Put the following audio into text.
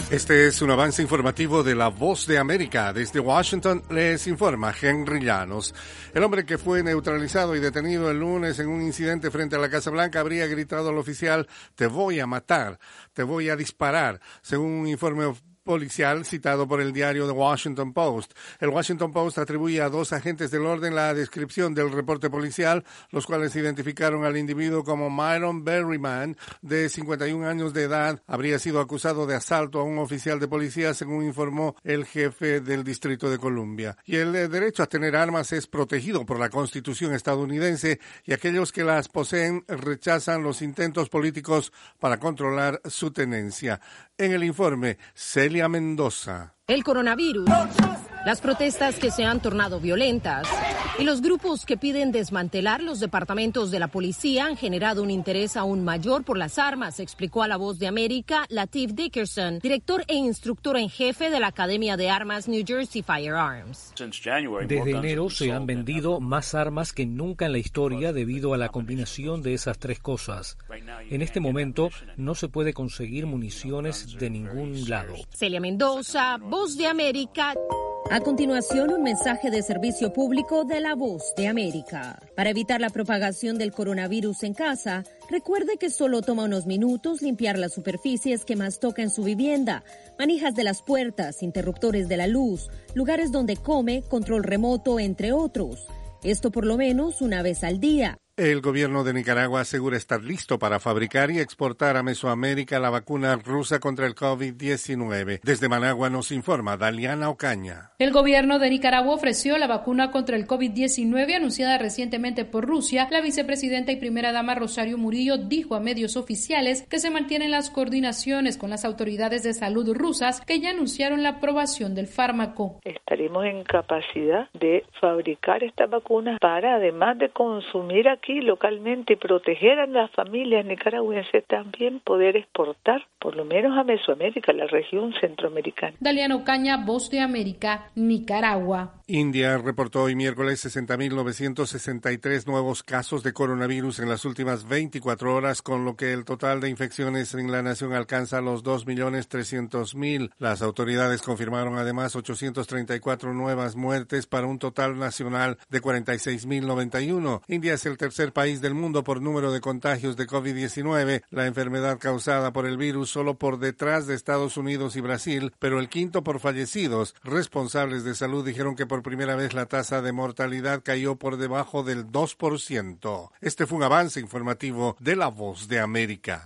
Este es un avance informativo de La Voz de América. Desde Washington les informa Henry Llanos. El hombre que fue neutralizado y detenido el lunes en un incidente frente a la Casa Blanca habría gritado al oficial: "Te voy a matar, te voy a disparar", según un informe policial citado por el diario The Washington Post. El Washington Post atribuye a 2 agentes del orden la descripción del reporte policial, los cuales identificaron al individuo como Myron Berryman, de 51 años de edad. Habría sido acusado de asalto a un oficial de policía, según informó el jefe del Distrito de Columbia. Y el derecho a tener armas es protegido por la Constitución estadounidense, y aquellos que las poseen rechazan los intentos políticos para controlar su tenencia. En el informe, Celia Mendoza. El coronavirus, las protestas que se han tornado violentas y los grupos que piden desmantelar los departamentos de la policía han generado un interés aún mayor por las armas, explicó a La Voz de América Lateef Dickerson, director e instructor en jefe de la Academia de Armas New Jersey Firearms. Desde enero se han vendido más armas que nunca en la historia debido a la combinación de esas 3 cosas. En este momento no se puede conseguir municiones de ningún lado. Celia Mendoza, Voz de América. A continuación, un mensaje de servicio público de La Voz de América. Para evitar la propagación del coronavirus en casa, recuerde que solo toma unos minutos limpiar las superficies que más toca en su vivienda, manijas de las puertas, interruptores de la luz, lugares donde come, control remoto, entre otros. Esto por lo menos una vez al día. El gobierno de Nicaragua asegura estar listo para fabricar y exportar a Mesoamérica la vacuna rusa contra el COVID-19. Desde Managua nos informa Daliana Ocaña. El gobierno de Nicaragua ofreció la vacuna contra el COVID-19 anunciada recientemente por Rusia. La vicepresidenta y primera dama Rosario Murillo dijo a medios oficiales que se mantienen las coordinaciones con las autoridades de salud rusas, que ya anunciaron la aprobación del fármaco. Estaremos en capacidad de fabricar esta vacuna para, además de consumir aquí localmente y proteger a las familias nicaragüenses, también poder exportar por lo menos a Mesoamérica, la región centroamericana. Daliana Ocaña, Voz de América, Nicaragua. India reportó hoy miércoles 60.963 nuevos casos de coronavirus en las últimas 24 horas, con lo que el total de infecciones en la nación alcanza los 2.300.000. Las autoridades confirmaron además 834 nuevas muertes para un total nacional de 46.091. India es el tercer país del mundo por número de contagios de COVID-19, la enfermedad causada por el virus, solo por detrás de Estados Unidos y Brasil, pero el quinto por fallecidos. Responsables de salud dijeron que por primera vez la tasa de mortalidad cayó por debajo del 2%. Este fue un avance informativo de La Voz de América.